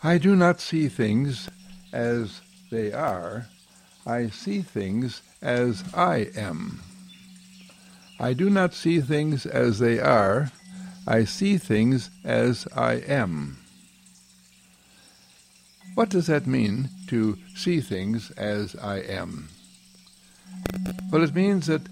I do not see things as they are. I see things as I am. I do not see things as they are. I see things as I am. What does that mean, to see things as I am? Well, it means that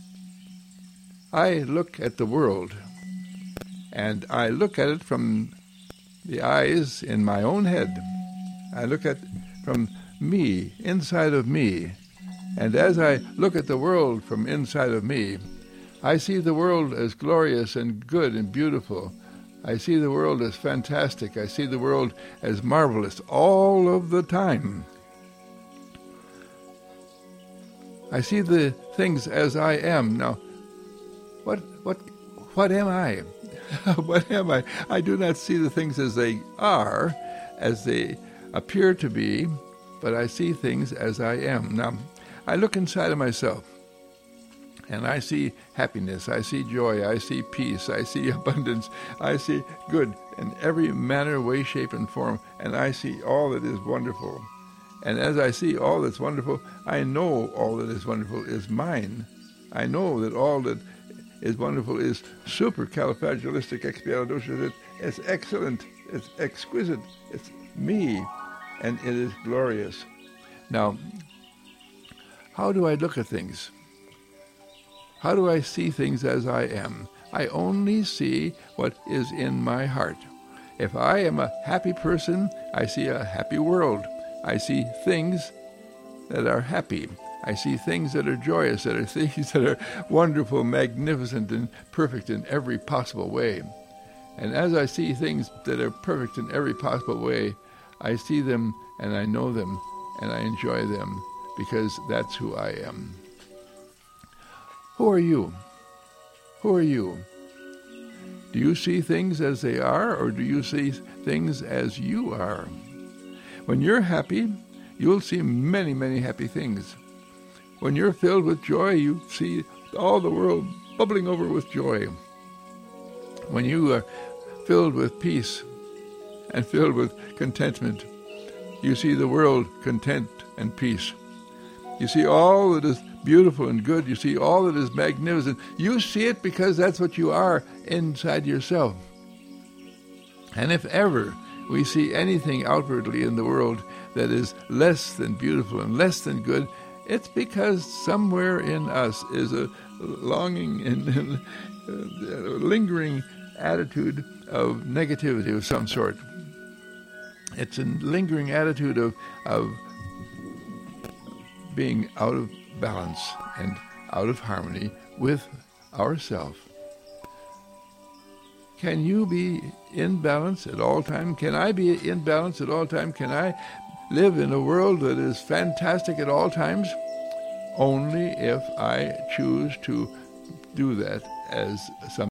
I look at the world, and I look at it from the eyes in my own head. I look at from me, inside of me. And as I look at the world from inside of me, I see the world as glorious and good and beautiful. I see the world as fantastic. I see the world as marvelous all of the time. I see the things as I am. Now, what am I? What am I? I do not see the things as they are, as they appear to be, but I see things as I am. Now, I look inside of myself, and I see happiness, I see joy, I see peace, I see abundance, I see good in every manner, way, shape, and form, and I see all that is wonderful. And as I see all that's wonderful, I know all that is wonderful is mine. I know that all that is wonderful is supercalifragilisticexpialidocious. It's excellent, it's exquisite, it's me, and it is glorious. Now, how do I look at things? How do I see things as I am? I only see what is in my heart. If I am a happy person, I see a happy world. I see things that are happy. I see things that are joyous, that are things that are wonderful, magnificent, and perfect in every possible way. And as I see things that are perfect in every possible way, I see them and I know them and I enjoy them because that's who I am. Who are you? Who are you? Do you see things as they are, or do you see things as you are? When you're happy, you'll see many, many happy things. When you're filled with joy, you see all the world bubbling over with joy. When you are filled with peace and filled with contentment, you see the world content and peace. You see all that is beautiful and good. You see all that is magnificent. You see it because that's what you are inside yourself. And if ever we see anything outwardly in the world that is less than beautiful and less than good, it's because somewhere in us is a longing and a lingering attitude of negativity of some sort. It's a lingering attitude of being out of balance and out of harmony with ourself. Can you be in balance at all time? Can I be in balance at all time? Can I live in a world that is fantastic at all times? Only if I choose to do that as some